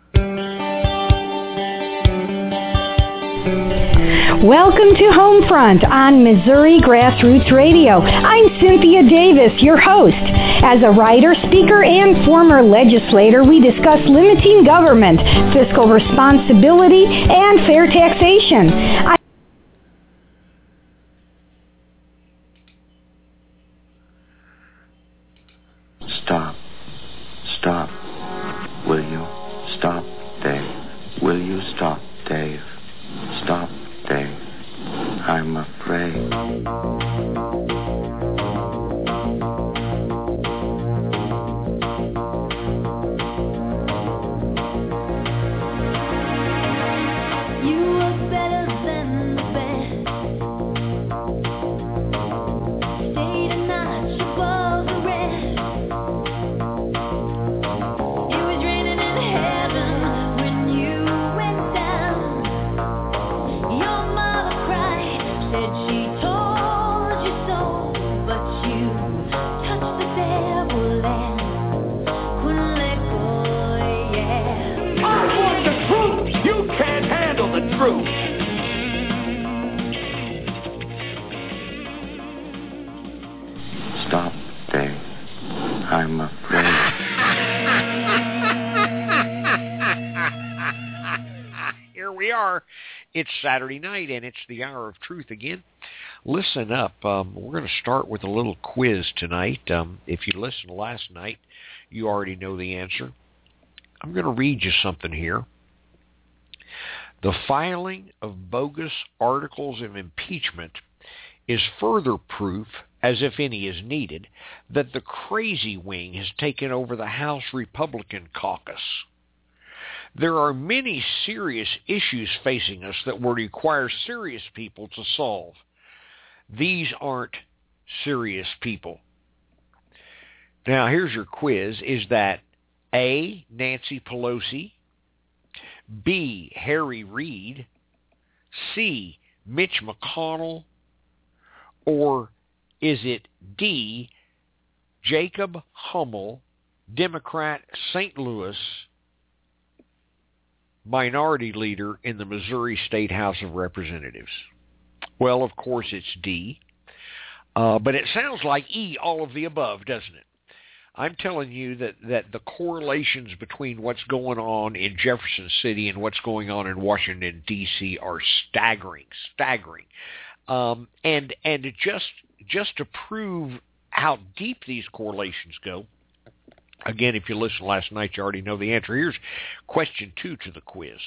Welcome to Homefront on Missouri Grassroots Radio. I'm Cynthia Davis, your host. As a writer, speaker, and former legislator, we discuss limiting government, fiscal responsibility, and fair taxation. Stop. Stop. Will you? Stop, Dave. Will you stop, Dave? Stop, Dave. I'm afraid. Stop, Dave. I'm afraid. Here we are. It's Saturday night, and it's the Hour of Truth again. Listen up. We're going to start with a little quiz tonight. If you listened last night, you already know the answer. I'm going to read you something here. The filing of bogus articles of impeachment is further proof, as if any is needed, that the crazy wing has taken over the House Republican caucus. There are many serious issues facing us that will require serious people to solve. These aren't serious people. Now, here's your quiz. Is that A, Nancy Pelosi, B, Harry Reid, C, Mitch McConnell, or is it D, Jacob Hummel, Democrat, St. Louis, minority leader in the Missouri State House of Representatives? Well, of course it's D, but it sounds like E, all of the above, doesn't it? I'm telling you that the correlations between what's going on in Jefferson City and what's going on in Washington, D.C. are staggering. And just to prove how deep these correlations go, again, if you listened last night, you already know the answer. Here's question 2 to the quiz.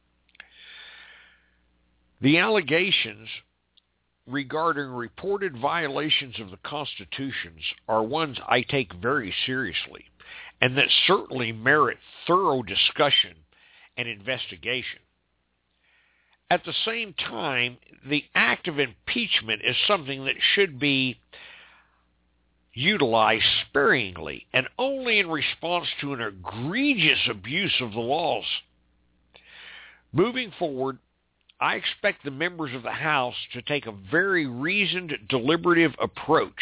The allegations regarding reported violations of the constitutions are ones I take very seriously, and that certainly merit thorough discussion and investigation. At the same time, the act of impeachment is something that should be utilized sparingly and only in response to an egregious abuse of the laws. Moving forward, I expect the members of the House to take a very reasoned, deliberative approach.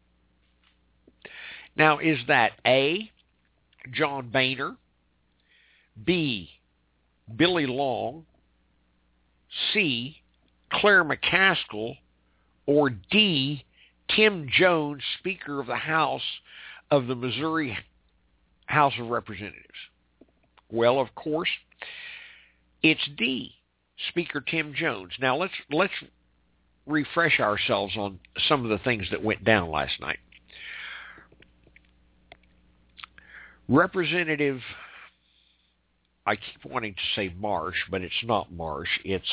Now, is that A, John Boehner, B, Billy Long, C, Claire McCaskill, or D, Tim Jones, Speaker of the House of the Missouri House of Representatives? Well, of course, it's D, Speaker Tim Jones. Now, let's refresh ourselves on some of the things that went down last night. Representative, I keep wanting to say Marsh, but it's not Marsh. It's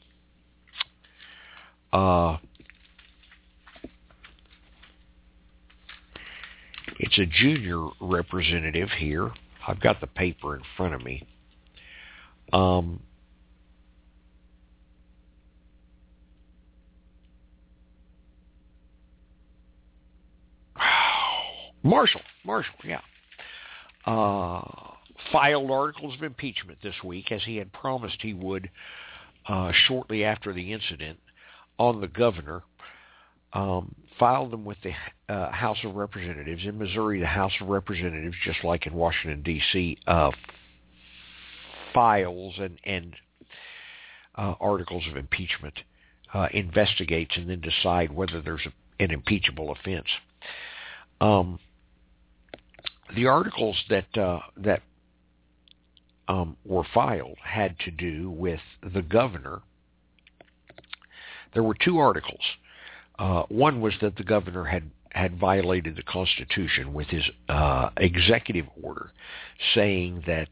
it's a junior representative here. I've got the paper in front of me. Marshall, yeah. Filed articles of impeachment this week, as he had promised he would shortly after the incident, on the governor. Filed them with the House of Representatives. In Missouri, the House of Representatives, just like in Washington, D.C., files and articles of impeachment, investigates, and then decide whether there's an impeachable offense. The articles that were filed had to do with the governor. There were two articles. One was that the governor had violated the Constitution with his executive order saying that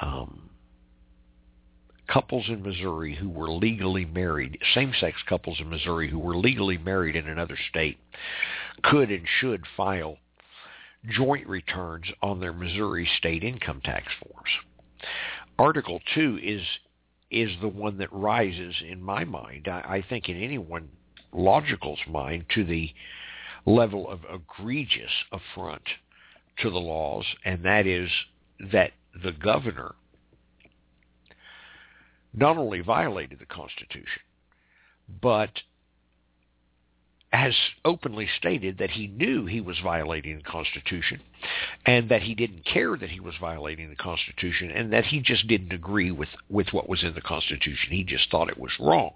couples in Missouri who were legally married, same-sex couples in Missouri who were legally married in another state, could and should file joint returns on their Missouri state income tax forms. Article 2 is the one that rises in my mind, I think in anyone logical's mind, to the level of egregious affront to the laws, and that is that the governor not only violated the Constitution, but has openly stated that he knew he was violating the Constitution and that he didn't care that he was violating the Constitution and that he just didn't agree with what was in the Constitution. He just thought it was wrong.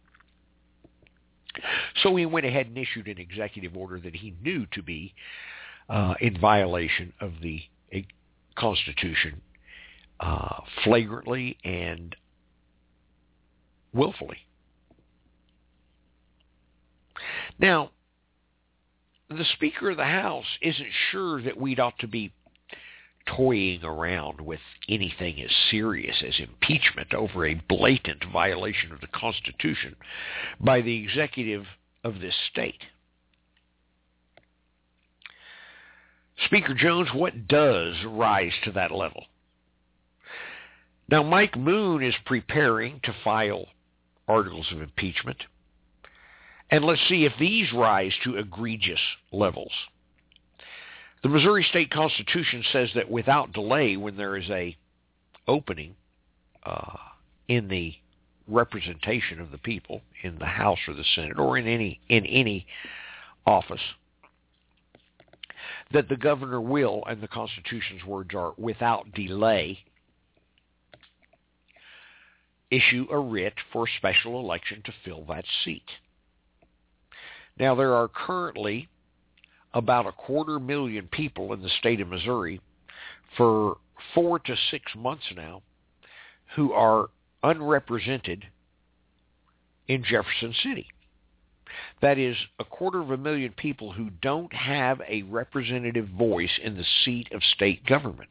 So he went ahead and issued an executive order that he knew to be in violation of the Constitution flagrantly and willfully. Now, the Speaker of the House isn't sure that we'd ought to be toying around with anything as serious as impeachment over a blatant violation of the Constitution by the executive of this state. Speaker Jones, what does rise to that level? Now, Mike Moon is preparing to file articles of impeachment. And let's see if these rise to egregious levels. The Missouri State Constitution says that without delay, when there is a opening in the representation of the people in the House or the Senate or in any office, that the governor will, and the Constitution's words are, without delay, issue a writ for a special election to fill that seat. Now, there are currently about 250,000 people in the state of Missouri for 4 to 6 months now who are unrepresented in Jefferson City. That is 250,000 people who don't have a representative voice in the seat of state government.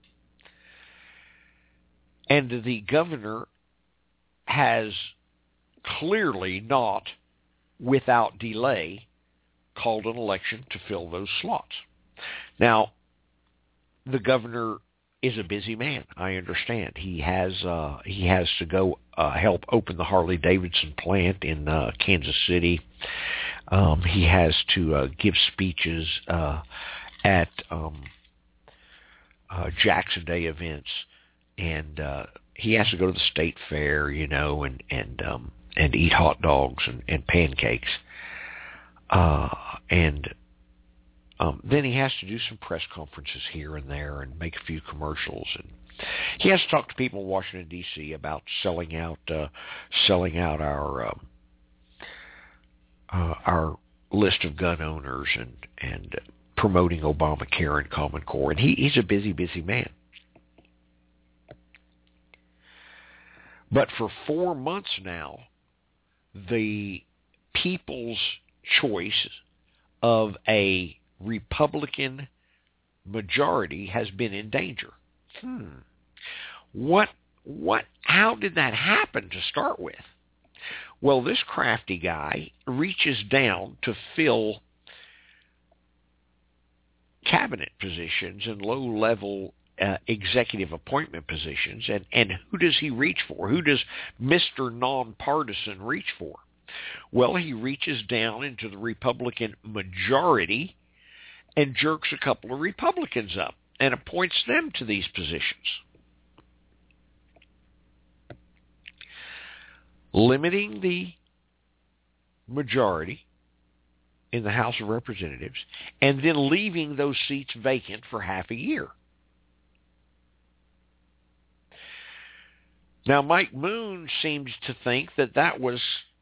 And the governor has clearly not, without delay, called an election to fill those slots. Now, the governor is a busy man, I understand. He has to go help open the Harley-Davidson plant in Kansas City. He has to give speeches at Jackson Day events, and he has to go to the state fair, and eat hot dogs and pancakes. Then he has to do some press conferences here and there and make a few commercials. And he has to talk to people in Washington, D.C. about selling out our list of gun owners and promoting Obamacare and Common Core. And he's a busy man. But for 4 months now, the people's choice of a Republican majority has been in danger. How did that happen to start with? Well, this crafty guy reaches down to fill cabinet positions and low-level executive appointment positions, and who does he reach for? Who does Mr. Nonpartisan reach for? Well, he reaches down into the Republican majority and jerks a couple of Republicans up and appoints them to these positions, limiting the majority in the House of Representatives and then leaving those seats vacant for half a year. Now, Mike Moon seems to think that that was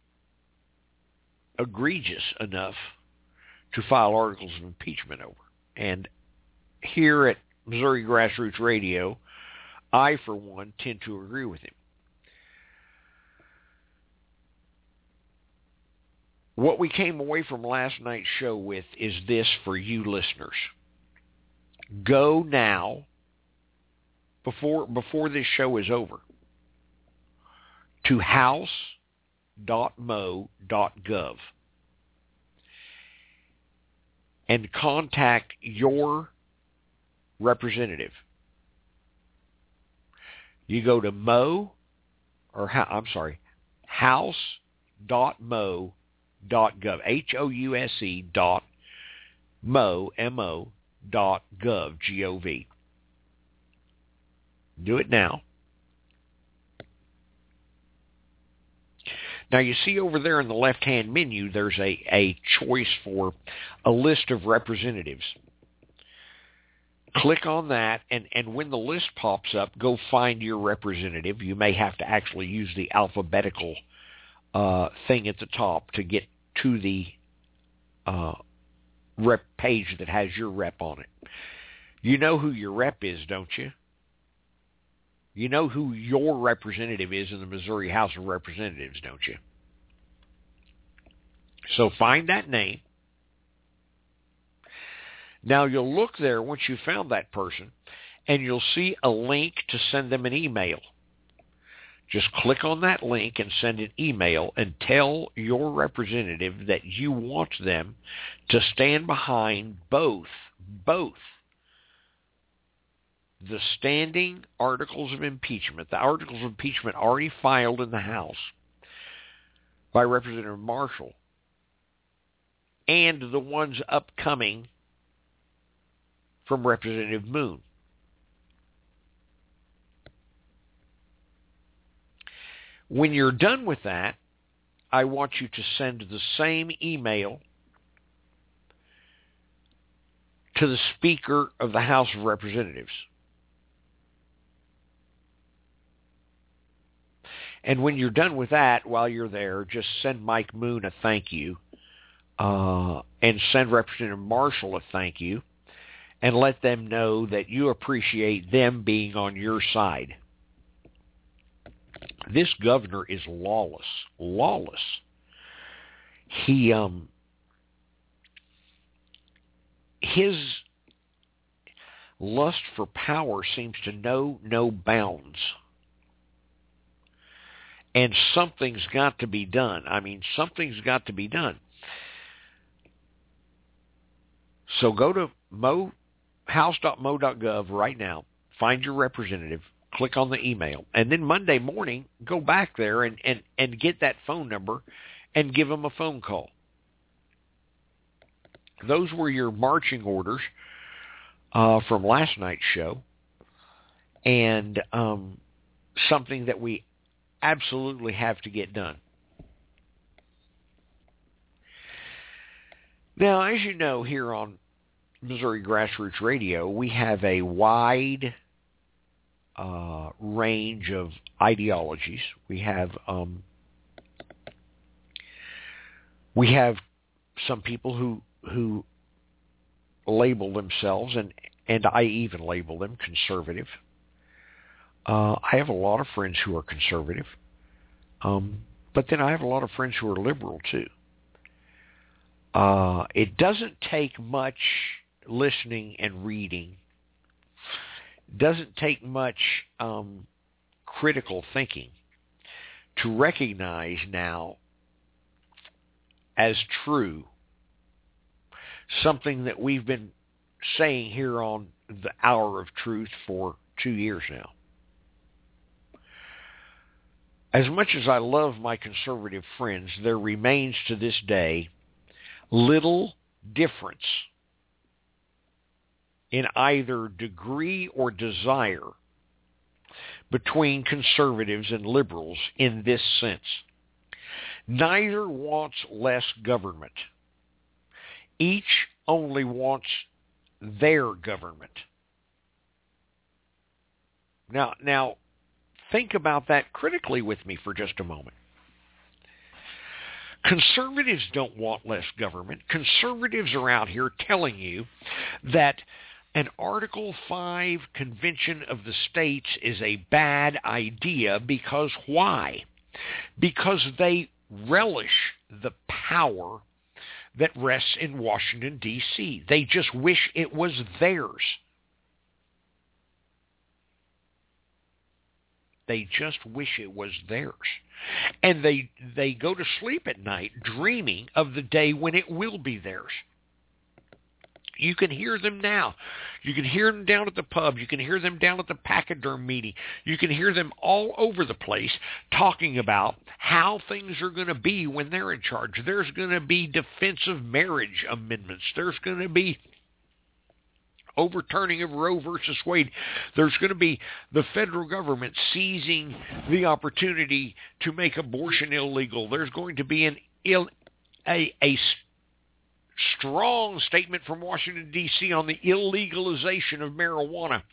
egregious enough to file articles of impeachment over. And here at Missouri Grassroots Radio, I, for one, tend to agree with him. What we came away from last night's show with is this for you listeners. Go now, before this show is over, to house.mo.gov and contact your representative. You go to house.mo.gov, house.mo.gov, G-O-V. Do it now. Now, you see over there in the left-hand menu, there's a choice for a list of representatives. Click on that, and when the list pops up, go find your representative. You may have to actually use the alphabetical thing at the top to get to the rep page that has your rep on it. You know who your rep is, don't you? You know who your representative is in the Missouri House of Representatives, don't you? So find that name. Now you'll look there once you've found that person, and you'll see a link to send them an email. Just click on that link and send an email and tell your representative that you want them to stand behind both the standing articles of impeachment, the articles of impeachment already filed in the House by Representative Marshall, and the ones upcoming from Representative Moon. When you're done with that, I want you to send the same email to the Speaker of the House of Representatives. And when you're done with that, while you're there, just send Mike Moon a thank you, and send Representative Marshall a thank you, and let them know that you appreciate them being on your side. This governor is lawless. His lust for power seems to know no bounds. And something's got to be done. Something's got to be done. So go to house.mo.gov right now, find your representative, click on the email, and then Monday morning, go back there and get that phone number and give them a phone call. Those were your marching orders from last night's show, and something that we absolutely have to get done. Now, as you know, here on Missouri Grassroots Radio, we have a wide range of ideologies. We have some people who label themselves, and I even label them conservative. I have a lot of friends who are conservative, but then I have a lot of friends who are liberal too. It doesn't take much listening and reading. It doesn't take much critical thinking to recognize now as true something that we've been saying here on the Hour of Truth for 2 years now. As much as I love my conservative friends, there remains to this day little difference in either degree or desire between conservatives and liberals in this sense. Neither wants less government. Each only wants their government. Now, think about that critically with me for just a moment. Conservatives don't want less government. Conservatives are out here telling you that an Article 5 Convention of the States is a bad idea because why? Because they relish the power that rests in Washington, D.C. They just wish it was theirs. They just wish it was theirs. And they go to sleep at night dreaming of the day when it will be theirs. You can hear them now. You can hear them down at the pub. You can hear them down at the pachyderm meeting. You can hear them all over the place talking about how things are going to be when they're in charge. There's going to be defensive marriage amendments. There's going to be overturning of Roe versus Wade. There's going to be the federal government seizing the opportunity to make abortion illegal. There's going to be a strong statement from Washington, D.C. on the illegalization of marijuana.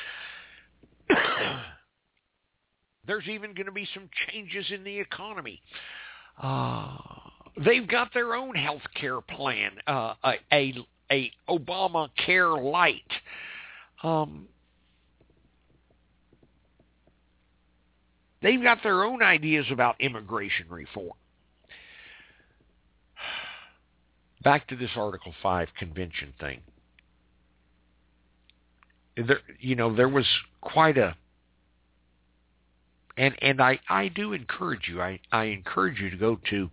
There's even going to be some changes in the economy. They've got their own health care plan, a Obamacare light. They've got their own ideas about immigration reform. Back to this Article 5 convention thing. There was quite a... And I do encourage you. I encourage you to go to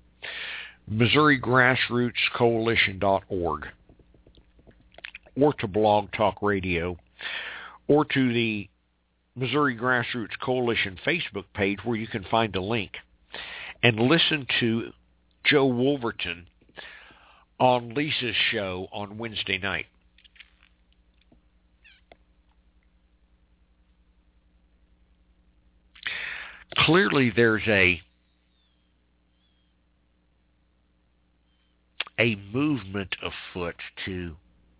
MissouriGrassrootsCoalition.org or to Blog Talk Radio or to the Missouri Grassroots Coalition Facebook page where you can find a link and listen to Joe Wolverton on Lisa's show on Wednesday night. Clearly there's a movement afoot to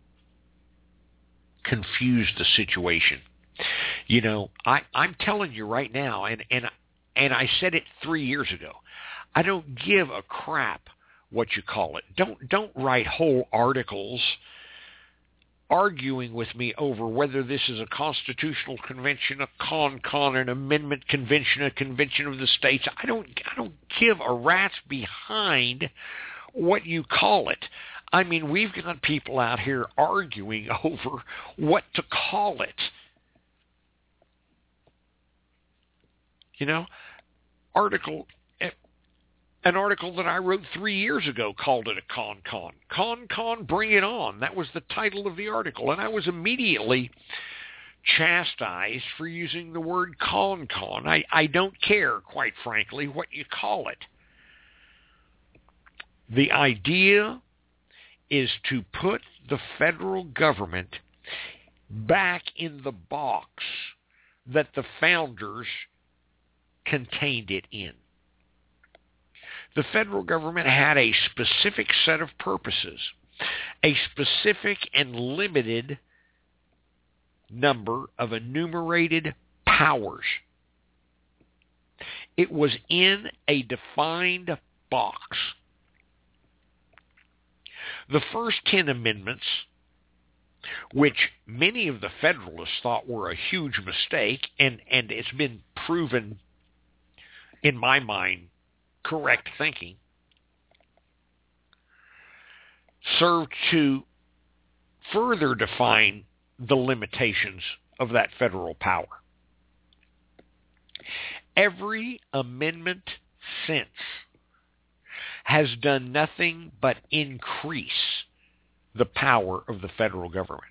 confuse the situation. I'm telling you right now, and I said it 3 years ago, I don't give a crap what you call it. Don't write whole articles arguing with me over whether this is a constitutional convention, a con, an amendment convention, a convention of the states. I don't give a rat's behind what you call it. I mean, we've got people out here arguing over what to call it. An article that I wrote 3 years ago called it a con. Con, bring it on. That was the title of the article. And I was immediately chastised for using the word con. I don't care, quite frankly, what you call it. The idea is to put the federal government back in the box that the founders contained it in. The federal government had a specific set of purposes, a specific and limited number of enumerated powers. It was in a defined box. The first 10 amendments, which many of the Federalists thought were a huge mistake, and it's been proven, in my mind, correct thinking, served to further define the limitations of that federal power. Every amendment since has done nothing but increase the power of the federal government.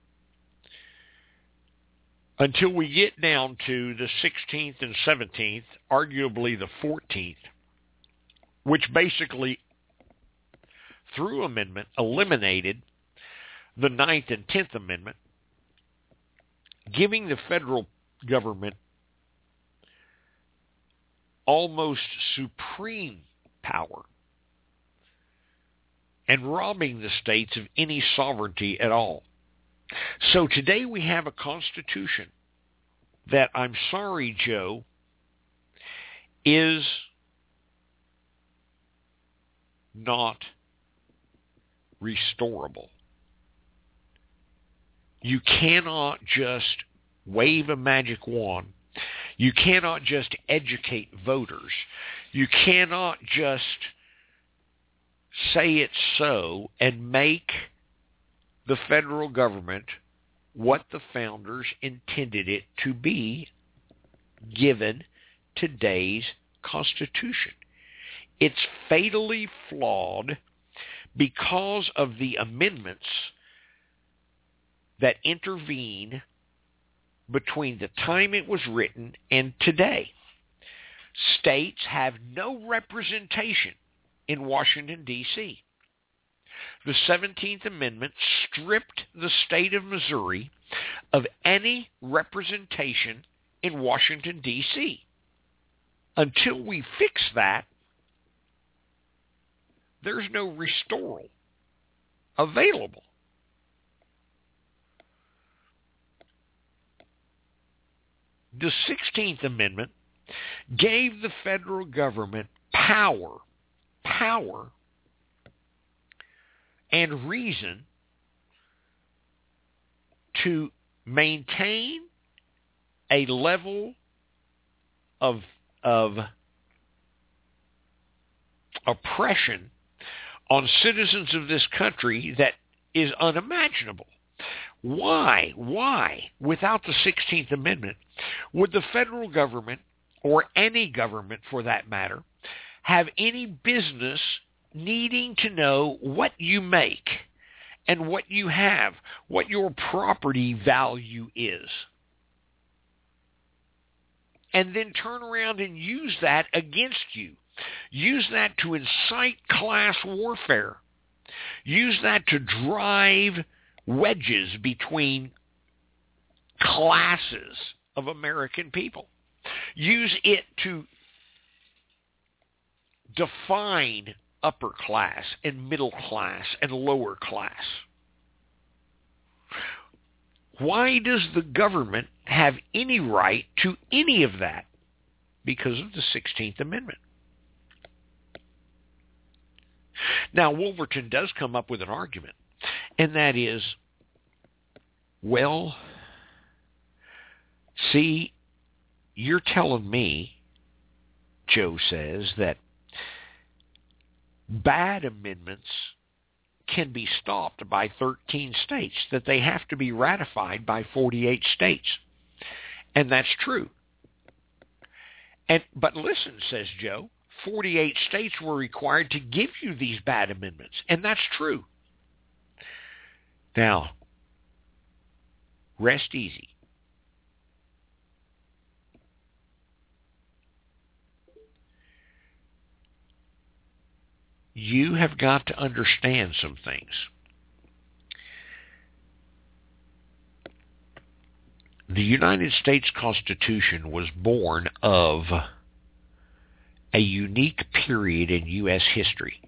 Until we get down to the 16th and 17th, arguably the 14th, which basically, through amendment, eliminated the 9th and 10th Amendment, giving the federal government almost supreme power and robbing the states of any sovereignty at all. So today we have a constitution that, I'm sorry, Joe, is not restorable. You cannot just wave a magic wand. You cannot just educate voters. You cannot just say it's so and make the federal government what the founders intended it to be given today's Constitution. It's fatally flawed because of the amendments that intervene between the time it was written and today. States have no representation in Washington, D.C. The 17th Amendment stripped the state of Missouri of any representation in Washington, D.C. Until we fix that, there's no restoral available. The 16th Amendment gave the federal government power and reason to maintain a level of oppression on citizens of this country that is unimaginable. Why, without the 16th Amendment, would the federal government, or any government for that matter, have any business needing to know what you make and what you have, what your property value is, and then turn around and use that against you? Use that to incite class warfare. Use that to drive wedges between classes of American people. Use it to define upper class and middle class and lower class. Why does the government have any right to any of that? Because of the 16th Amendment. Now, Wolverton does come up with an argument, and that is, well, see, you're telling me, Joe says, that bad amendments can be stopped by 13 states, that they have to be ratified by 48 states. And that's true. But listen, says Joe, 48 states were required to give you these bad amendments, and that's true. Now, rest easy. You have got to understand some things. The United States Constitution was born of a unique period in U.S. history.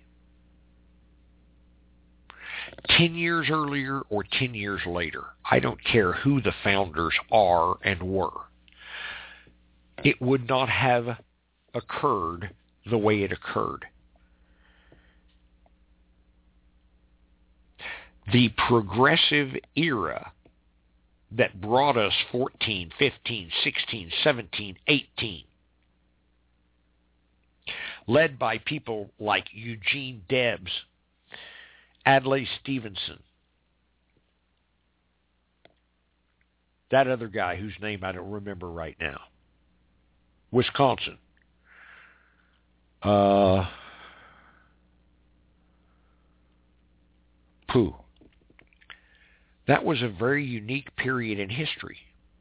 10 years earlier or 10 years later, I don't care who the founders are and were, it would not have occurred the way it occurred. The progressive era that brought us 14, 15, 16, 17, 18, led by people like Eugene Debs, Adlai Stevenson, that other guy whose name I don't remember right now, Wisconsin, that was a very unique period in history.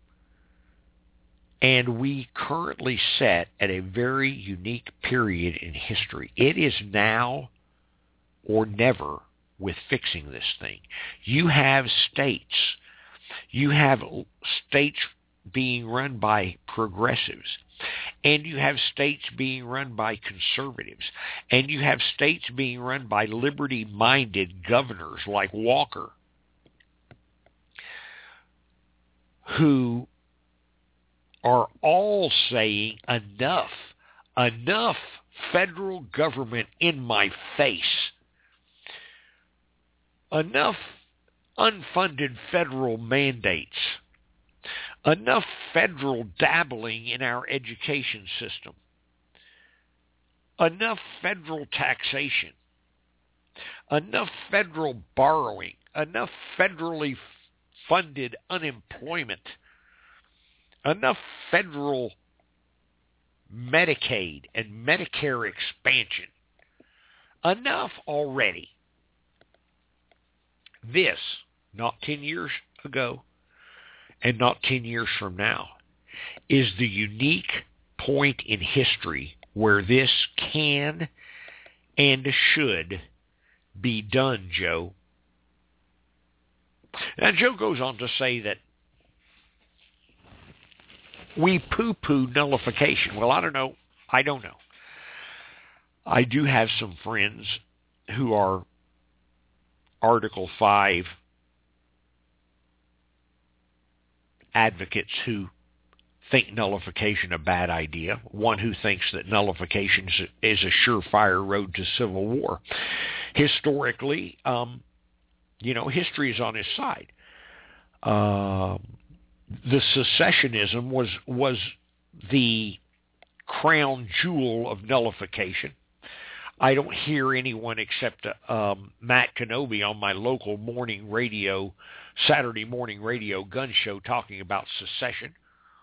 And we currently sit at a very unique period in history. It is now or never with fixing this thing. You have states being run by progressives, and you have states being run by conservatives, and you have states being run by liberty-minded governors like Walker, who are all saying enough enough federal government in my face, enough unfunded federal mandates, enough federal dabbling in our education system, enough federal taxation, enough federal borrowing, enough federally funded unemployment, enough federal Medicaid and Medicare expansion. Enough already. This, not 10 years ago and not 10 years from now, is the unique point in history where this can and should be done, Joe. Now, Joe goes on to say that we poo-poo nullification. Well, I don't know. I do have some friends who are Article 5 advocates who think nullification a bad idea. One who thinks that nullification is a surefire road to civil war. Historically, history is on his side. The secessionism was the crown jewel of nullification. I don't hear anyone except Matt Kenobi on my local Saturday morning radio gun show talking about secession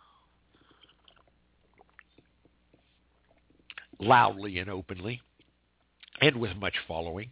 loudly and openly and with much following.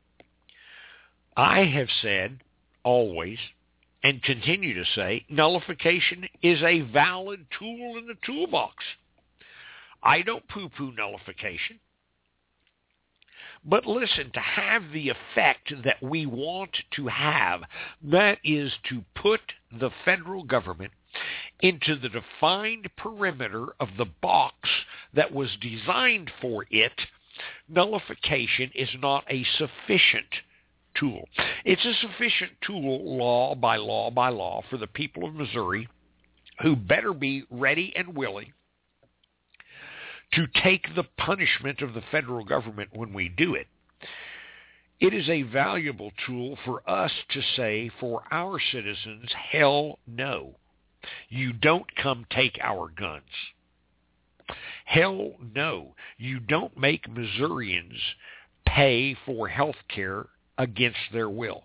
I have said always and continue to say nullification is a valid tool in the toolbox. I don't poo-poo nullification. But listen, to have the effect that we want to have, that is to put the federal government into the defined perimeter of the box that was designed for it, nullification is not a sufficient tool. It's a sufficient tool, law by law, for the people of Missouri, who better be ready and willing to take the punishment of the federal government when we do it. It is a valuable tool for us to say for our citizens, hell no. You don't come take our guns. Hell no. You don't make Missourians pay for health care against their will.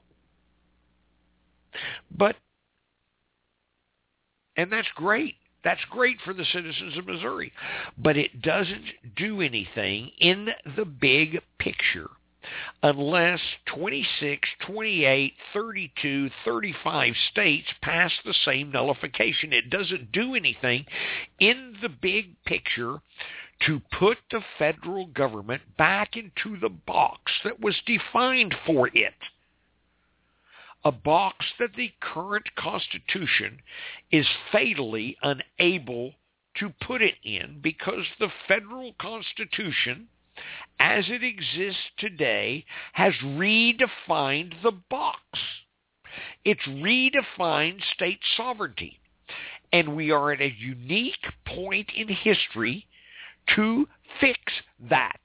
And that's great. That's great for the citizens of Missouri. But it doesn't do anything in the big picture unless 26, 28, 32, 35 states pass the same nullification. It doesn't do anything in the big picture to put the federal government back into the box that was defined for it. A box that the current Constitution is fatally unable to put it in because the federal Constitution, as it exists today, has redefined the box. It's redefined state sovereignty. And we are at a unique point in history to fix that.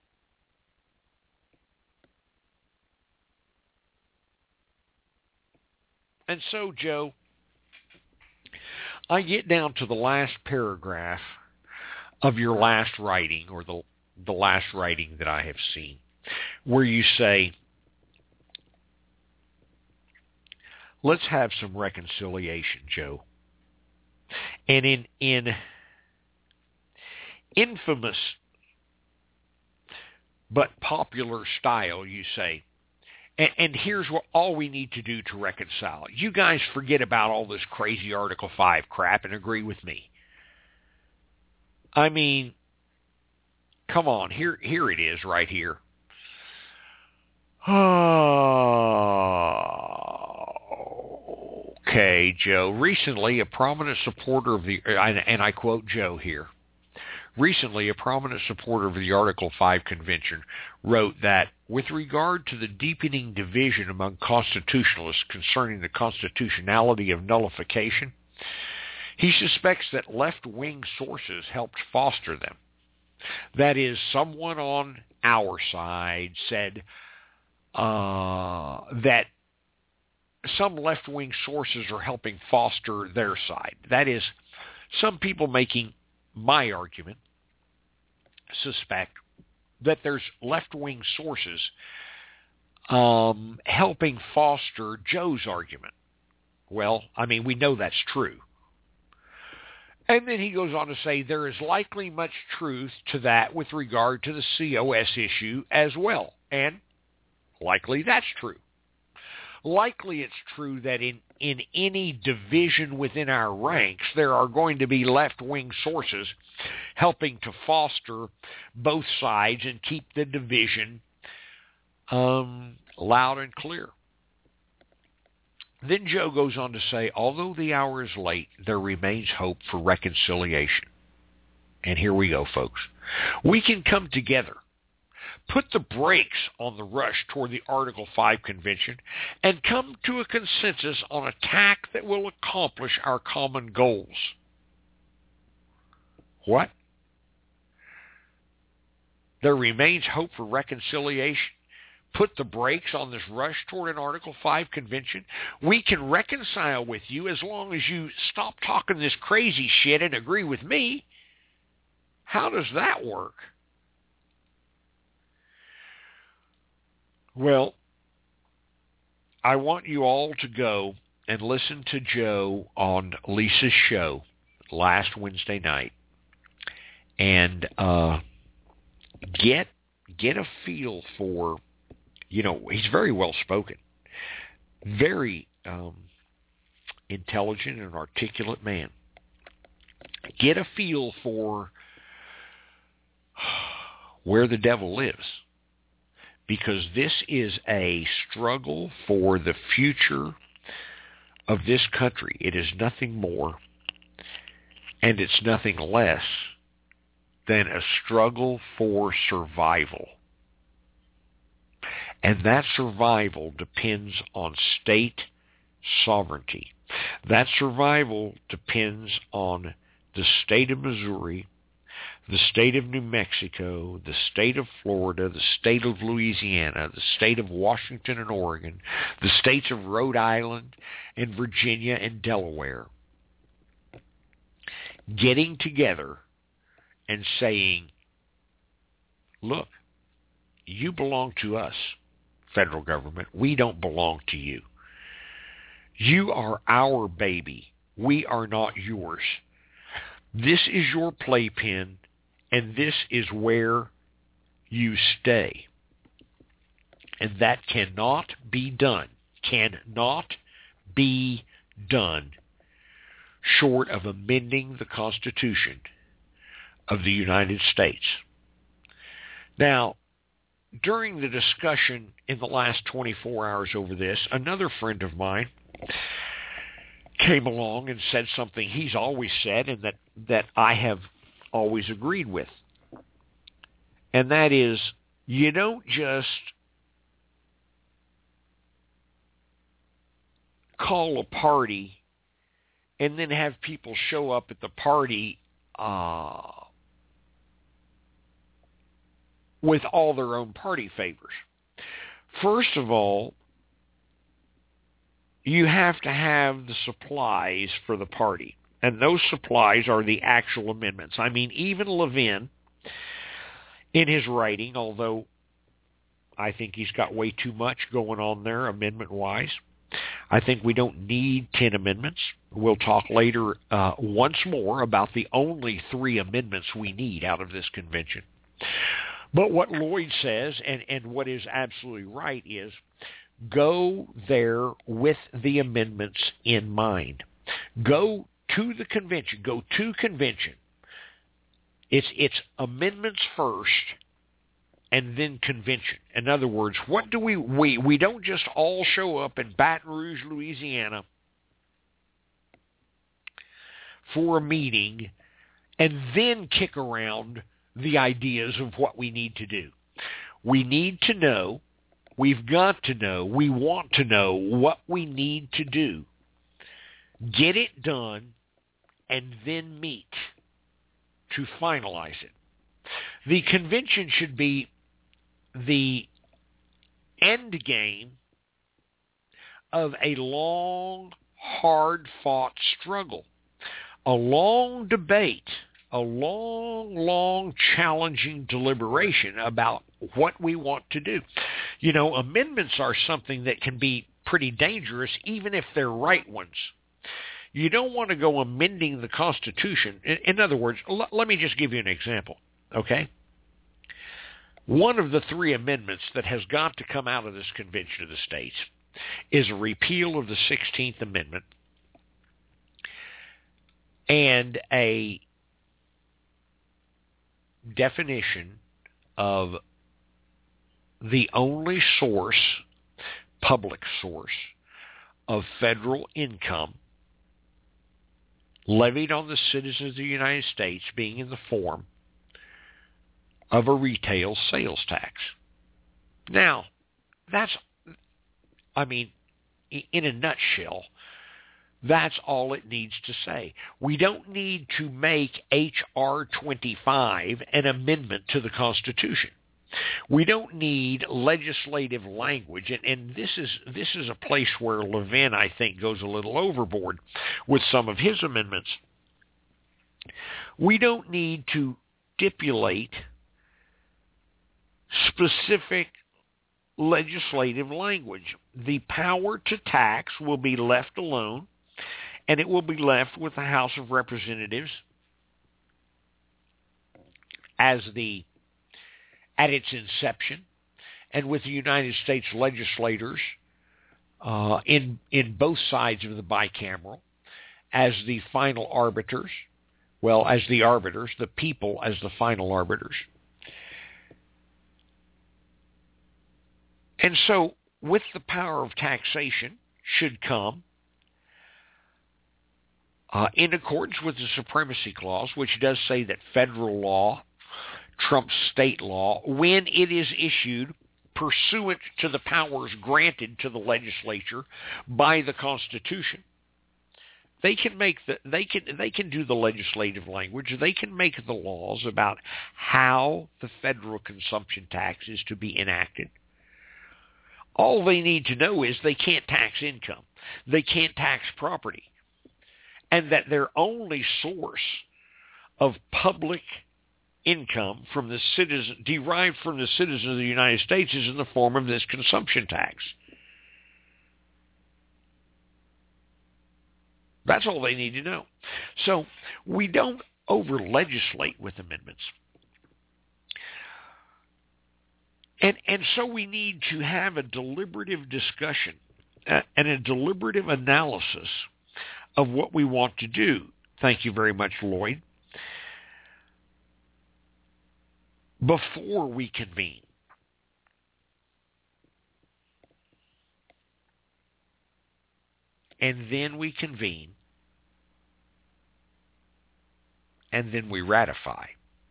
And so, Joe, I get down to the last paragraph of your last writing, or the last writing that I have seen, where you say, let's have some reconciliation, Joe. And in infamous but popular style, you say, and here's what all we need to do to reconcile. You guys forget about all this crazy Article 5 crap and agree with me. I mean, come on, here it is right here. Okay, Joe. Recently, a prominent supporter of the, and I quote Joe here, recently, a prominent supporter of the Article 5 Convention wrote that, with regard to the deepening division among constitutionalists concerning the constitutionality of nullification, he suspects that left-wing sources helped foster them. That is, someone on our side said that some left-wing sources are helping foster their side. That is, some people making my argument suspect that there's left-wing sources helping foster Joe's argument. Well, I mean, we know that's true. And then he goes on to say there is likely much truth to that with regard to the COS issue as well. And likely that's true. Likely it's true that in any division within our ranks, there are going to be left-wing sources helping to foster both sides and keep the division loud and clear. Then Joe goes on to say, although the hour is late, there remains hope for reconciliation. And here we go, folks. We can come together, put the brakes on the rush toward the Article 5 convention, and come to a consensus on a tack that will accomplish our common goals. What? There remains hope for reconciliation. Put the brakes on this rush toward an Article 5 convention. We can reconcile with you as long as you stop talking this crazy shit and agree with me. How does that work? Well, I want you all to go and listen to Joe on Lisa's show last Wednesday night and get a feel for, he's very well spoken, very intelligent and articulate man. Get a feel for where the devil lives, because this is a struggle for the future of this country. It is nothing more and it's nothing less than a struggle for survival. And that survival depends on state sovereignty. That survival depends on the state of Missouri, the state of New Mexico, the state of Florida, the state of Louisiana, the state of Washington and Oregon, the states of Rhode Island and Virginia and Delaware, getting together and saying, look, you belong to us, federal government. We don't belong to you. You are our baby. We are not yours. This is your playpen, and this is where you stay. And that cannot be done short of amending the Constitution of the United States. Now, during the discussion in the last 24 hours over this, another friend of mine came along and said something he's always said and that I have always agreed with. And that is, you don't just call a party and then have people show up at the party with all their own party favors. First of all, you have to have the supplies for the party. And those supplies are the actual amendments. I mean, even Levin, in his writing, although I think he's got way too much going on there amendment-wise, I think we don't need 10 amendments. We'll talk later once more about the only 3 amendments we need out of this convention. But what Lloyd says, and what is absolutely right, is go there with the amendments in mind. Go to the convention. Go to convention. It's amendments first and then convention. In other words, what do we don't just all show up in Baton Rouge, Louisiana for a meeting and then kick around the ideas of what we need to do. We need to know, we've got to know, we want to know what we need to do. Get it done and then meet to finalize it. The convention should be the end game of a long, hard-fought struggle, a long debate, a long, challenging deliberation about what we want to do. You know, amendments are something that can be pretty dangerous, even if they're right ones. You don't want to go amending the Constitution. In other words, let me just give you an example, okay? One of the three amendments that has got to come out of this Convention of the States is a repeal of the 16th Amendment and a definition of the only source, public source, of federal income levied on the citizens of the United States being in the form of a retail sales tax. Now, that's, in a nutshell, that's all it needs to say. We don't need to make H.R. 25 an amendment to the Constitution. We don't need legislative language, and this is a place where Levin, I think, goes a little overboard with some of his amendments. We don't need to stipulate specific legislative language. The power to tax will be left alone, and it will be left with the House of Representatives at its inception, and with the United States legislators in both sides of the bicameral as the final arbiters, the people as the final arbiters. And so, with the power of taxation should come, in accordance with the Supremacy Clause, which does say that federal law trumps state law when it is issued pursuant to the powers granted to the legislature by the Constitution. They can do the legislative language. They can make the laws about how the federal consumption tax is to be enacted. All they need to know is they can't tax income. They can't tax property. And that their only source of public income from the derived from the citizens of the United States is in the form of this consumption tax. That's all they need to know. So we don't over-legislate with amendments. And so we need to have a deliberative discussion and a deliberative analysis of what we want to do. Thank you very much, Lloyd. Before we convene. And then we convene. And then we ratify.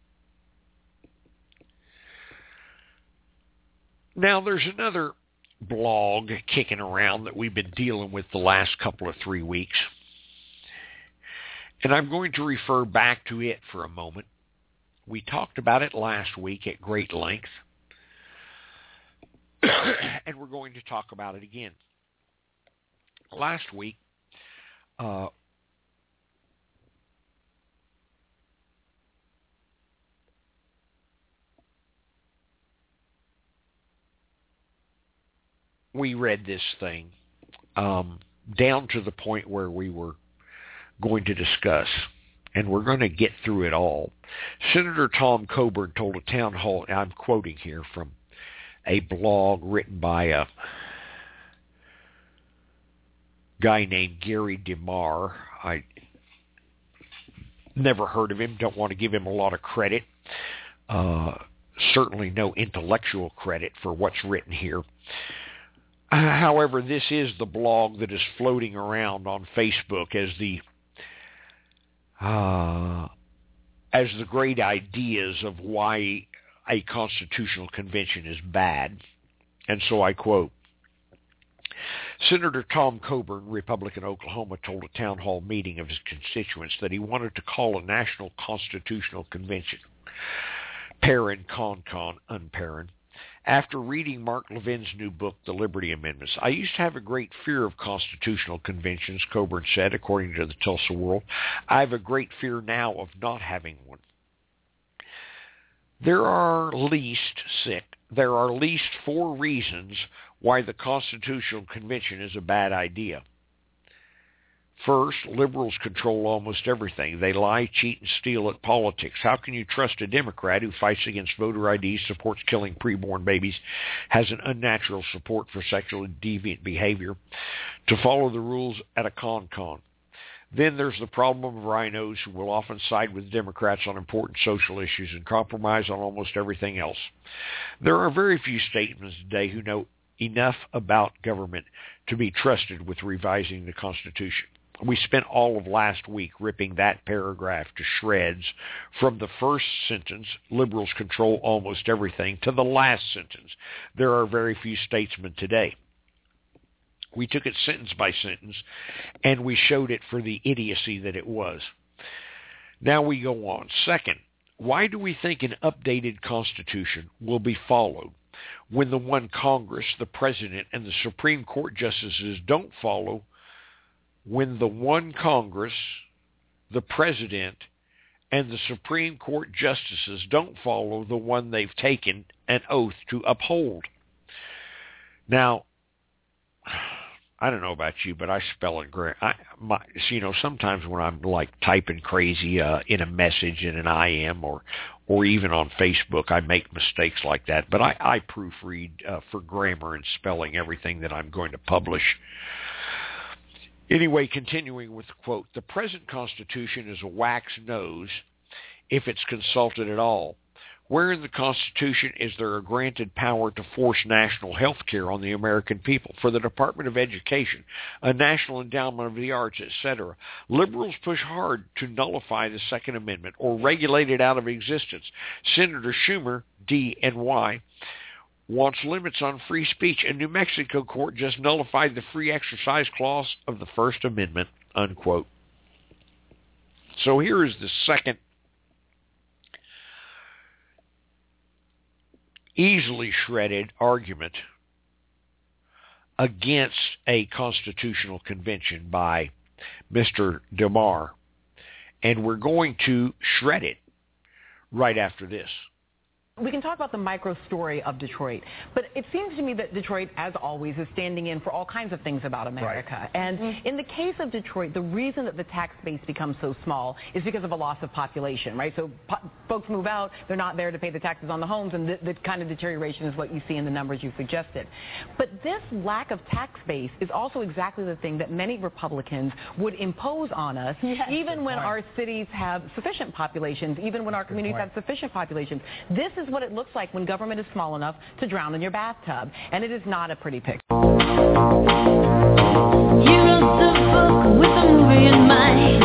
Now, there's another blog kicking around that we've been dealing with the last couple of 3 weeks. And I'm going to refer back to it for a moment. We talked about it last week at great length. And we're going to talk about it again. Last week, we read this thing down to the point where we were going to discuss, and we're going to get through it all. Senator Tom Coburn told a town hall, I'm quoting here from a blog written by a guy named Gary DeMar. I never heard of him, don't want to give him a lot of credit. Certainly no intellectual credit for what's written here. However, this is the blog that is floating around on Facebook as the great ideas of why a constitutional convention is bad. And so I quote, Senator Tom Coburn, Republican Oklahoma, told a town hall meeting of his constituents that he wanted to call a national constitutional convention. Perrin, Unperrin. After reading Mark Levin's new book, The Liberty Amendments, I used to have a great fear of constitutional conventions, Coburn said, according to the Tulsa World. I have a great fear now of not having one. There are at least 4 reasons why the Constitutional Convention is a bad idea. First, liberals control almost everything. They lie, cheat, and steal at politics. How can you trust a Democrat who fights against voter ID, supports killing preborn babies, has an unnatural support for sexually deviant behavior, to follow the rules at a con? Then there's the problem of rhinos who will often side with Democrats on important social issues and compromise on almost everything else. There are very few statesmen today who know enough about government to be trusted with revising the Constitution. We spent all of last week ripping that paragraph to shreds from the first sentence, liberals control almost everything, to the last sentence, there are very few statesmen today. We took it sentence by sentence, and we showed it for the idiocy that it was. Now we go on. Second, why do we think an updated Constitution will be followed when the one Congress, the President, and the Supreme Court justices don't follow, when the one Congress, the President, and the Supreme Court justices don't follow the one they've taken an oath to uphold? Now, I don't know about you, but I spell it great. Sometimes when I'm like typing crazy in a message in an IM or even on Facebook, I make mistakes like that. But I proofread for grammar and spelling everything that I'm going to publish. Anyway, continuing with the quote, the present Constitution is a wax nose if it's consulted at all. Where in the Constitution is there a granted power to force national health care on the American people, for the Department of Education, a national endowment of the arts, etc.? Liberals push hard to nullify the Second Amendment or regulate it out of existence. Senator Schumer, D and Y, wants limits on free speech. A New Mexico court just nullified the free exercise clause of the First Amendment, unquote. So here is the second easily shredded argument against a constitutional convention by Mr. DeMar. And we're going to shred it right after this. We can talk about the micro story of Detroit, but it seems to me that Detroit, as always, is standing in for all kinds of things about America. Right. And in the case of Detroit, the reason that the tax base becomes so small is because of a loss of population, right? So folks move out, they're not there to pay the taxes on the homes, and the kind of deterioration is what you see in the numbers you suggested. But this lack of tax base is also exactly the thing that many Republicans would impose on us, even when our cities have sufficient populations, even when our communities have sufficient populations. This is what it looks like when government is small enough to drown in your bathtub, and it is not a pretty picture. You wrote the book with a movie in mind,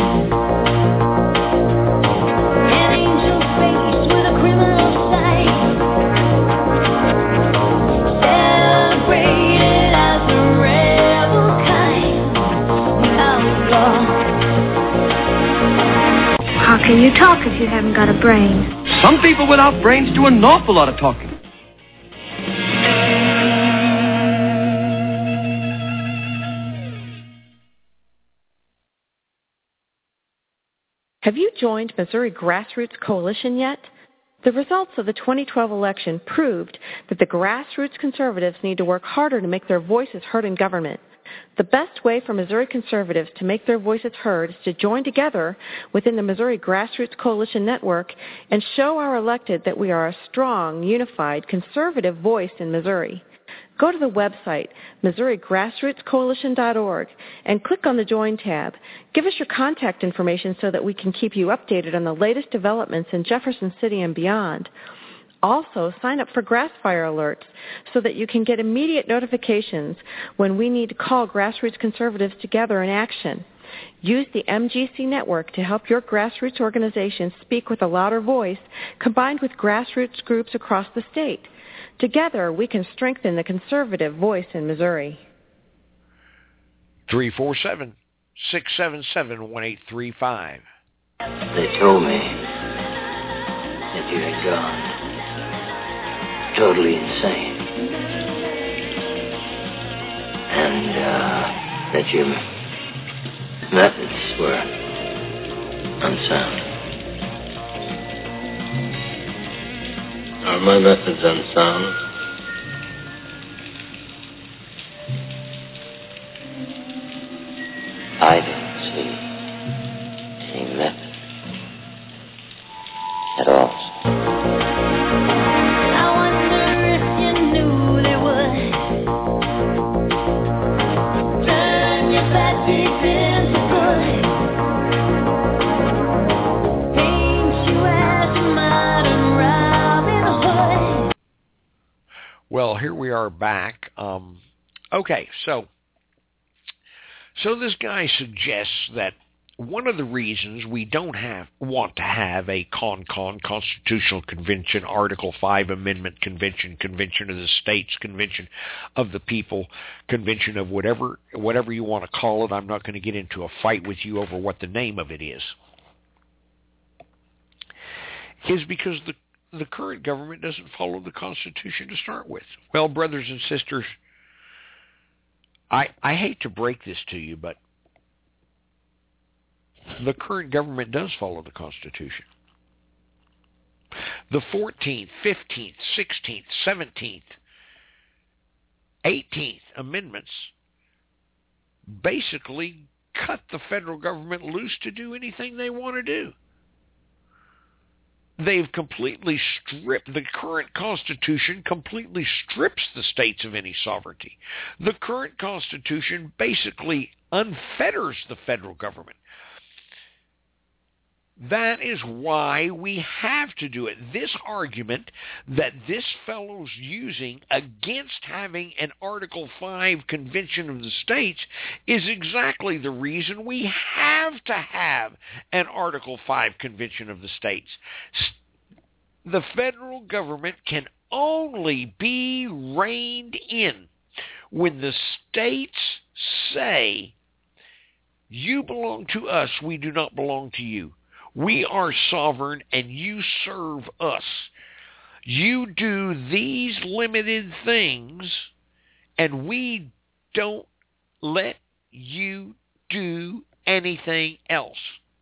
an angel face with a criminal side, celebrated as a rebel kind outlaw. How can you talk if you haven't got a brain? Some people without brains do an awful lot of talking. Have you joined Missouri Grassroots Coalition yet? The results of the 2012 election proved that the grassroots conservatives need to work harder to make their voices heard in government. The best way for Missouri conservatives to make their voices heard is to join together within the Missouri Grassroots Coalition Network and show our elected that we are a strong, unified, conservative voice in Missouri. Go to the website, MissouriGrassrootsCoalition.org, and click on the Join tab. Give us your contact information so that we can keep you updated on the latest developments in Jefferson City and beyond. Also, sign up for Grassfire alerts so that you can get immediate notifications when we need to call grassroots conservatives together in action. Use the MGC network to help your grassroots organization speak with a louder voice, combined with grassroots groups across the state. Together, we can strengthen the conservative voice in Missouri. 347-677-1835. They told me that you had gone. totally insane. And that your methods were unsound. Are my methods unsound? I don't see any method at all. I wonder if you knew they would turn your bad deeds into good. Paint you as a modern Robin Hood. Well, here we are back. Okay, so this guy suggests that one of the reasons we don't want to have a Constitutional Convention, Article 5 Amendment Convention, Convention of the States, Convention of the People, Convention of whatever you want to call it. I'm not going to get into a fight with you over what the name of it is because the current government doesn't follow the Constitution to start with. Well, brothers and sisters, I hate to break this to you, but the current government does follow the Constitution. The 14th, 15th, 16th, 17th, 18th Amendments basically cut the federal government loose to do anything they want to do. They've completely stripped, the current Constitution completely strips the states of any sovereignty. The current Constitution basically unfetters the federal government. That is why we have to do it. This argument that this fellow's using against having an Article 5 Convention of the States is exactly the reason we have to have an Article 5 Convention of the States. The federal government can only be reined in when the states say, you belong to us, we do not belong to you. We are sovereign and you serve us. You do these limited things and we don't let you do anything else.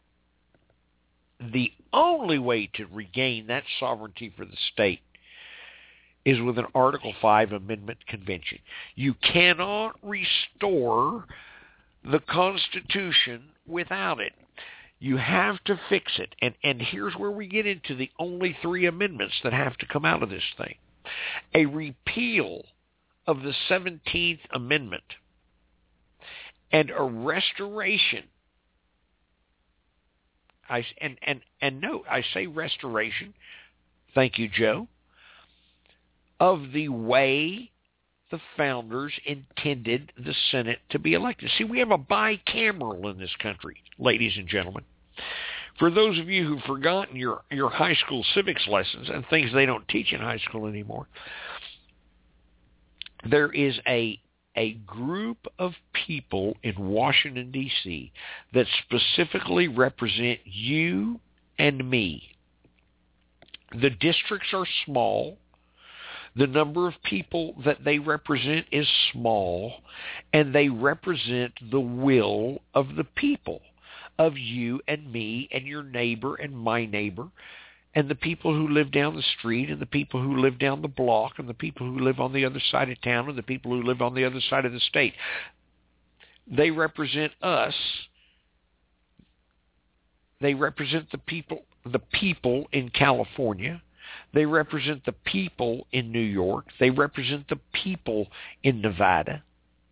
The only way to regain that sovereignty for the state is with an Article 5 Amendment Convention. You cannot restore the Constitution without it. You have to fix it. And here's where we get into the only three amendments that have to come out of this thing. A repeal of the 17th Amendment and a restoration. Note, I say restoration, thank you, Joe, of the way the founders intended the Senate to be elected. See, we have a bicameral in this country, ladies and gentlemen. For those of you who've forgotten your high school civics lessons and things they don't teach in high school anymore, there is a group of people in Washington, D.C. that specifically represent you and me. The districts are small. The number of people that they represent is small, and they represent the will of the people, of you and me and your neighbor and my neighbor, and the people who live down the street and the people who live down the block and the people who live on the other side of town and the people who live on the other side of the state. They represent us. They represent the people in California. They represent the people in New York. They represent the people in Nevada.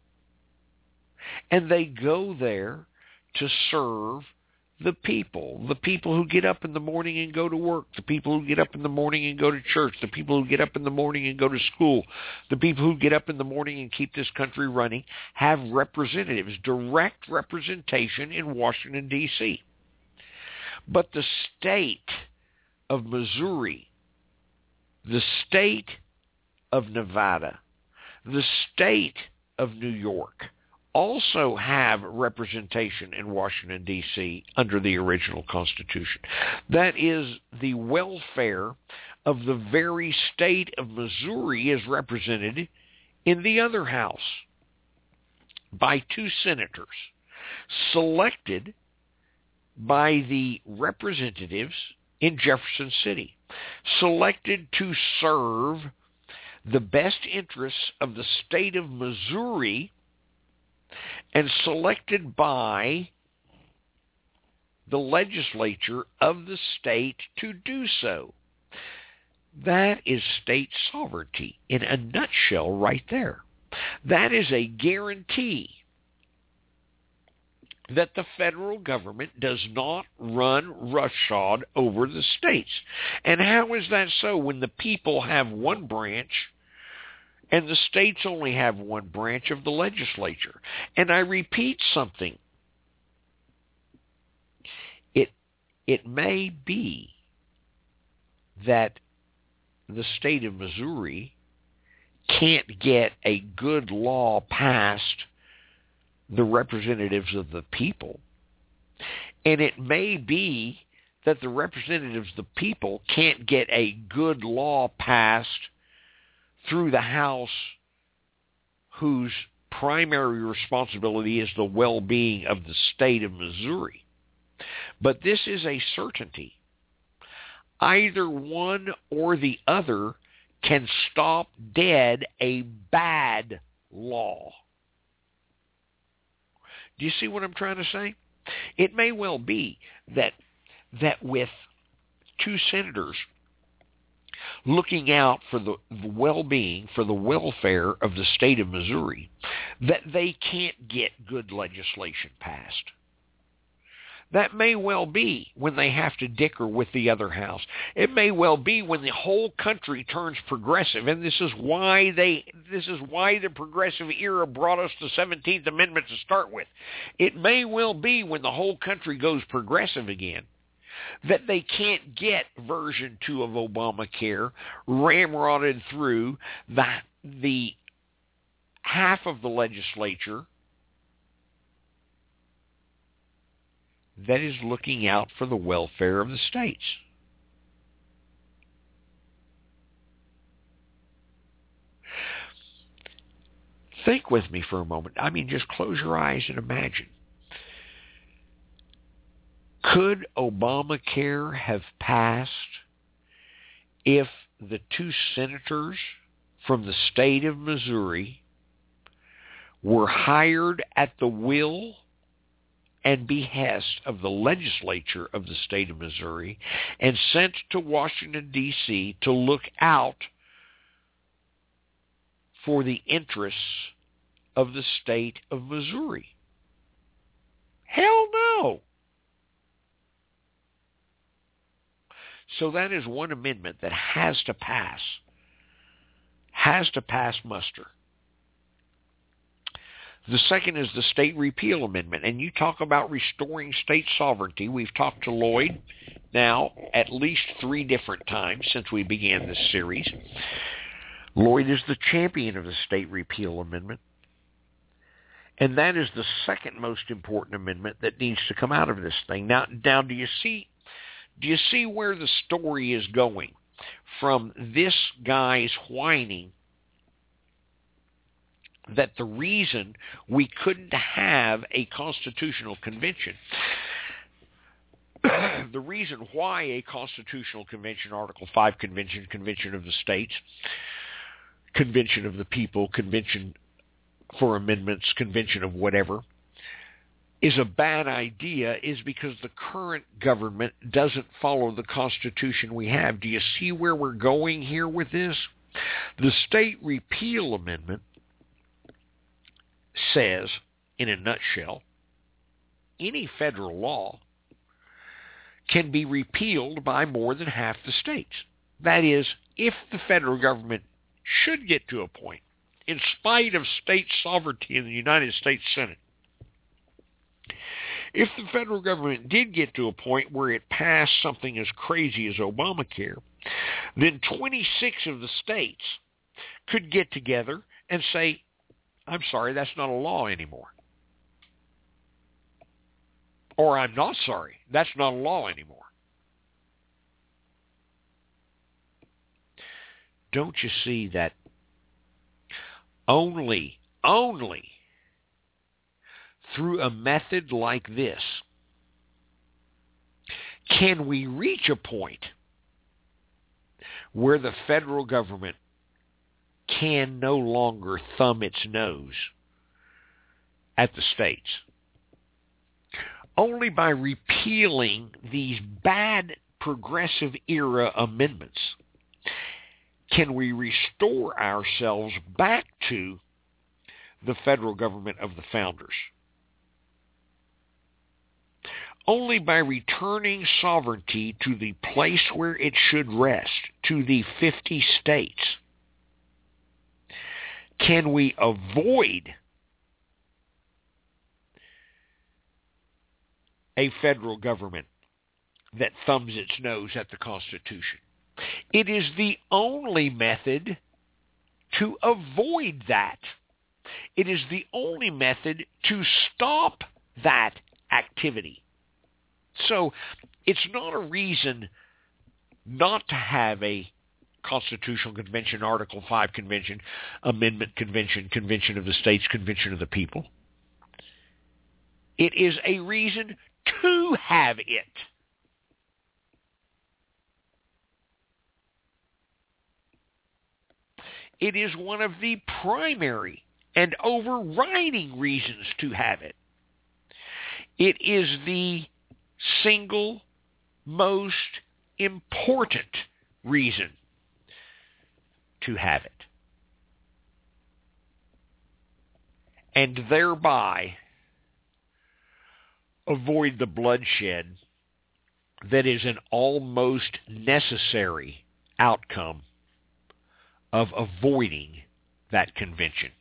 And they go there to serve the people who get up in the morning and go to work, the people who get up in the morning and go to church, the people who get up in the morning and go to school, the people who get up in the morning and keep this country running, have representatives, direct representation in Washington, D.C. But the state of Missouri, the state of Nevada, the state of New York also have representation in Washington, D.C. under the original Constitution. That is the welfare of the very state of Missouri is represented in the other house by 2 senators selected by the representatives in Jefferson City, selected to serve the best interests of the state of Missouri and selected by the legislature of the state to do so. That is state sovereignty in a nutshell right there. That is a guarantee that the federal government does not run roughshod over the states. And how is that so when the people have one branch and the states only have one branch of the legislature? And I repeat something. It may be that the state of Missouri can't get a good law past the representatives of the people. And it may be that the representatives of the people can't get a good law passed through the House, whose primary responsibility is the well-being of the state of Missouri. But this is a certainty. Either one or the other can stop dead a bad law. Do you see what I'm trying to say? It may well be that with 2 senators looking out for the well-being, for the welfare of the state of Missouri, that they can't get good legislation passed. That may well be when they have to dicker with the other house. It may well be when the whole country turns progressive, and this is why the progressive era brought us the 17th Amendment to start with. It may well be when the whole country goes progressive again that they can't get version 2 of Obamacare ramrodded through the half of the legislature that is looking out for the welfare of the states. Think with me for a moment. I mean, just close your eyes and imagine. Could Obamacare have passed if the 2 senators from the state of Missouri were hired at the will and behest of the legislature of the state of Missouri and sent to Washington, D.C. to look out for the interests of the state of Missouri? Hell no. So that is one amendment that has to pass muster. The second is the state repeal amendment. And you talk about restoring state sovereignty. We've talked to Lloyd now at least 3 different times since we began this series. Lloyd is the champion of the state repeal amendment. And that is the second most important amendment that needs to come out of this thing. Now do you see where the story is going from this guy's whining that the reason we couldn't have a constitutional convention, the reason why a constitutional convention, Article 5 convention, convention of the states, convention of the people, convention for amendments, convention of whatever, is a bad idea is because the current government doesn't follow the Constitution we have. Do you see where we're going here with this? The state repeal amendment says, in a nutshell, any federal law can be repealed by more than half the states. That is, if the federal government should get to a point, in spite of state sovereignty in the United States Senate, if the federal government did get to a point where it passed something as crazy as Obamacare, then 26 of the states could get together and say, I'm sorry, that's not a law anymore. Or I'm not sorry, that's not a law anymore. don't you see that only through a method like this can we reach a point where the federal government can no longer thumb its nose at the states? Only by repealing these bad progressive era amendments can we restore ourselves back to the federal government of the founders. Only by returning sovereignty to the place where it should rest, to the 50 states, can we avoid a federal government that thumbs its nose at the Constitution. It is the only method to avoid that. It is the only method to stop that activity. So it's not a reason not to have a Constitutional Convention, Article 5 Convention, Amendment Convention, Convention of the States, Convention of the People. It is a reason to have it. It is one of the primary and overriding reasons to have it. It is the single most important reason to have it. And thereby avoid the bloodshed that is an almost necessary outcome of avoiding that convention.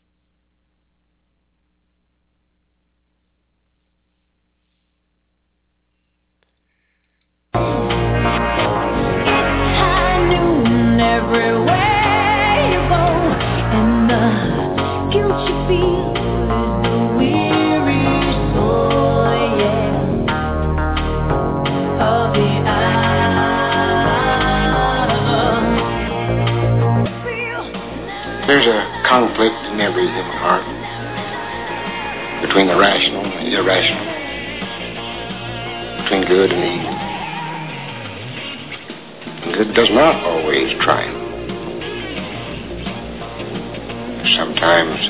Everywhere you go, and the guilt you feel is the weary soul, yeah, of the hour. There's a conflict in every human heart between the rational and the irrational, between good and evil. Good does not always triumph. Sometimes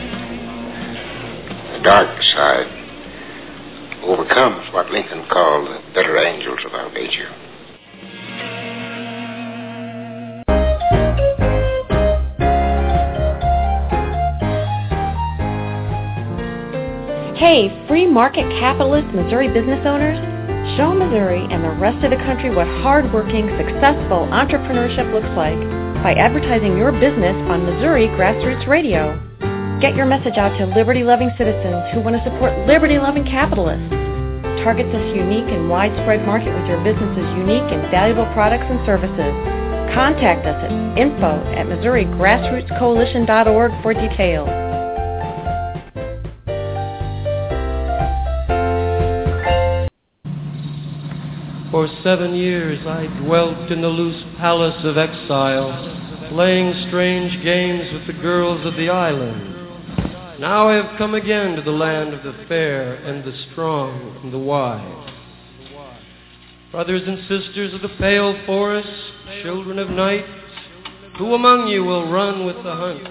the dark side overcomes what Lincoln called the better angels of our nature. Hey, free market capitalist Missouri business owners. Show Missouri and the rest of the country what hardworking, successful entrepreneurship looks like by advertising your business on Missouri Grassroots Radio. Get your message out to liberty-loving citizens who want to support liberty-loving capitalists. Target this unique and widespread market with your business's unique and valuable products and services. Contact us at info@MissouriGrassrootsCoalition.org for details. For 7 years I dwelt in the loose palace of exile, playing strange games with the girls of the island. Now I have come again to the land of the fair and the strong and the wise. Brothers and sisters of the pale forest, children of night, who among you will run with the hunt?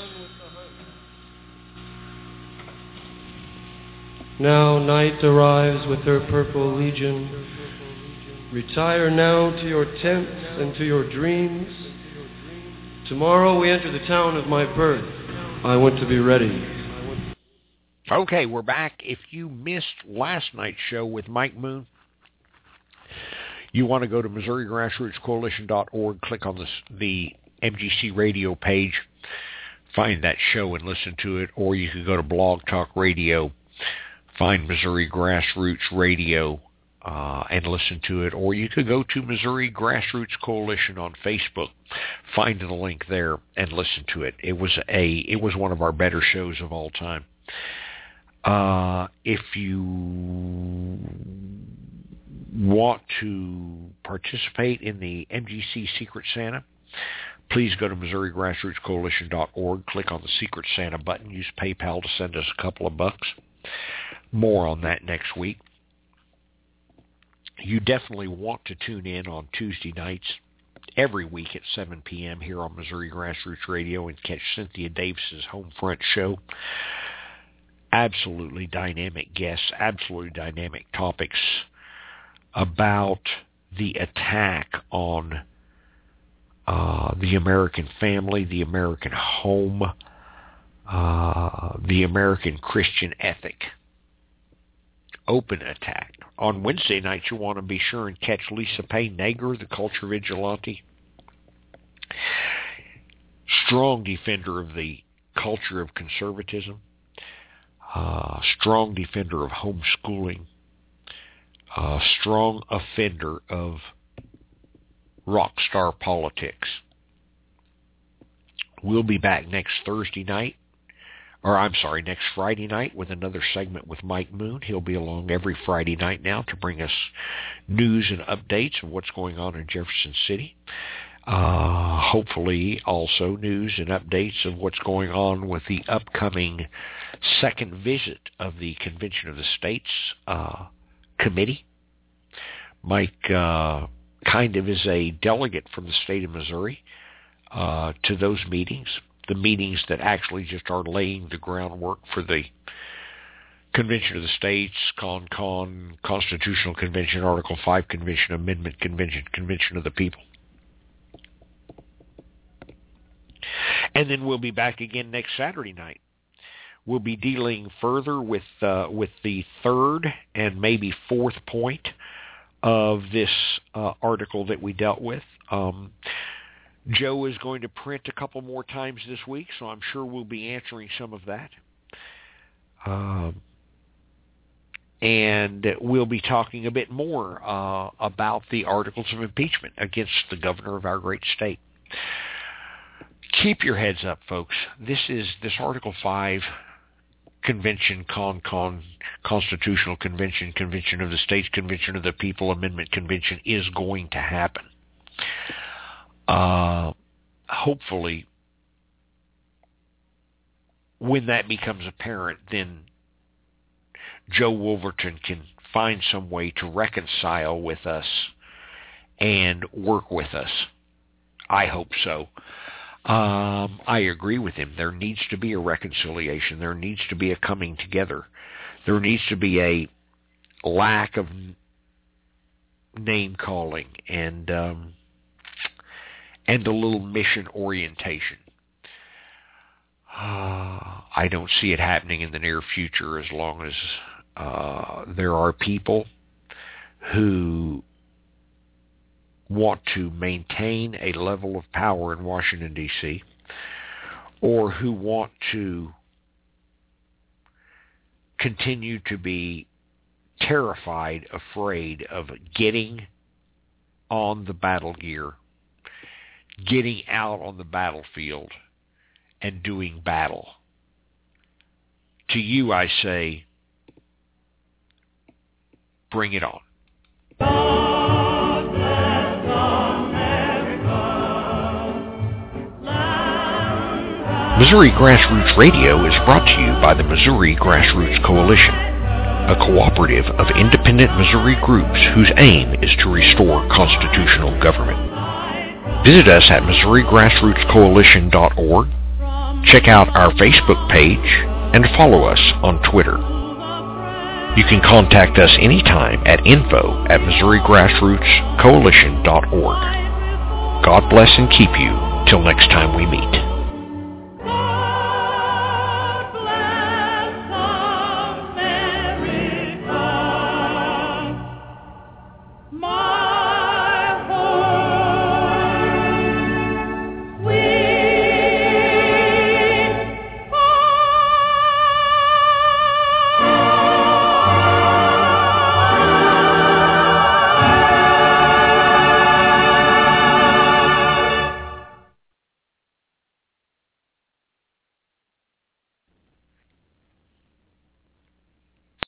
Now night arrives with her purple legion. Retire now to your tents and to your dreams. Tomorrow we enter the town of my birth. I want to be ready. Okay, we're back. If you missed last night's show with Mike Moon, you want to go to MissouriGrassrootsCoalition.org, click on the MGC radio page, find that show and listen to it, or you can go to Blog Talk Radio, find Missouri Grassroots Radio, and listen to it, or you could go to Missouri Grassroots Coalition on Facebook, find the link there and listen to it. It was one of our better shows of all time. If you want to participate in the MGC Secret Santa, please go to MissouriGrassrootsCoalition.org, click on the Secret Santa button, use PayPal to send us a couple of bucks. More on that next week. You definitely want to tune in on Tuesday nights every week at 7 p.m. here on Missouri Grassroots Radio and catch Cynthia Davis's Homefront show. Absolutely dynamic guests, absolutely dynamic topics about the attack on the American family, the American home, the American Christian ethic. Open attack. On Wednesday night, you want to be sure and catch Lisa Payne Nager, the culture vigilante. Strong defender of the culture of conservatism. Strong defender of homeschooling. Strong offender of rock star politics. We'll be back next Friday night with another segment with Mike Moon. He'll be along every Friday night now to bring us news and updates of what's going on in Jefferson City. Hopefully also news and updates of what's going on with the upcoming second visit of the Convention of the States committee. Mike kind of is a delegate from the state of Missouri to those meetings, the meetings that actually just are laying the groundwork for the Convention of the States, Constitutional Convention, Article 5 Convention, Amendment Convention, Convention of the People. And then we'll be back again next Saturday night. We'll be dealing further with the third and maybe fourth point of this article that we dealt with. Joe is going to print a couple more times this week, so I'm sure we'll be answering some of that. And we'll be talking a bit more about the articles of impeachment against the governor of our great state. Keep your heads up, folks. This Article 5 Convention, Constitutional Convention, Convention of the States, Convention of the People, Amendment Convention is going to happen. Hopefully, when that becomes apparent, then Joe Wolverton can find some way to reconcile with us and work with us. I hope so. I agree with him. There needs to be a reconciliation. There needs to be a coming together. There needs to be a lack of name-calling and a little mission orientation. I don't see it happening in the near future as long as there are people who want to maintain a level of power in Washington, D.C., or who want to continue to be terrified, afraid of getting on the battle gear, getting out on the battlefield, and doing battle. To you, I say, bring it on. Missouri Grassroots Radio is brought to you by the Missouri Grassroots Coalition, a cooperative of independent Missouri groups whose aim is to restore constitutional government. Visit us at MissouriGrassrootsCoalition.org, check out our Facebook page, and follow us on Twitter. You can contact us anytime at info@MissouriGrassrootsCoalition.org. God bless and keep you till next time we meet. My